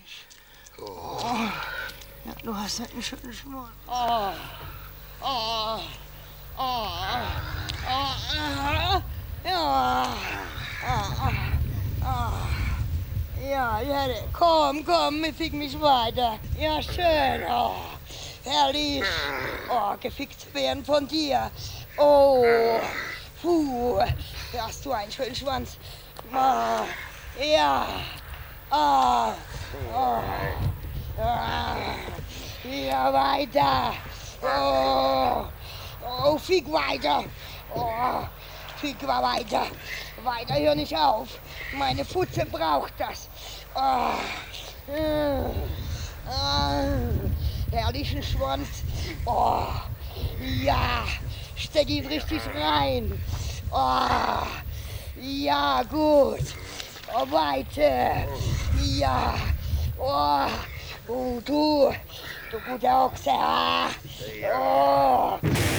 Oh. Ja, du hast halt einen schönen Schmutz. Ja, komm, fick mich weiter. Ja, schön, herrlich. Gefickte Beeren von dir. Puh, hast du einen schönen Schwanz. Ja, ja, weiter. Fick weiter. Fick weiter. Weiter, hör nicht auf. Meine Putze braucht das. Herrlichen Schwanz. Ja, steck ihn richtig rein. Ja, gut. Weiter. Ja. Du guter Ochse.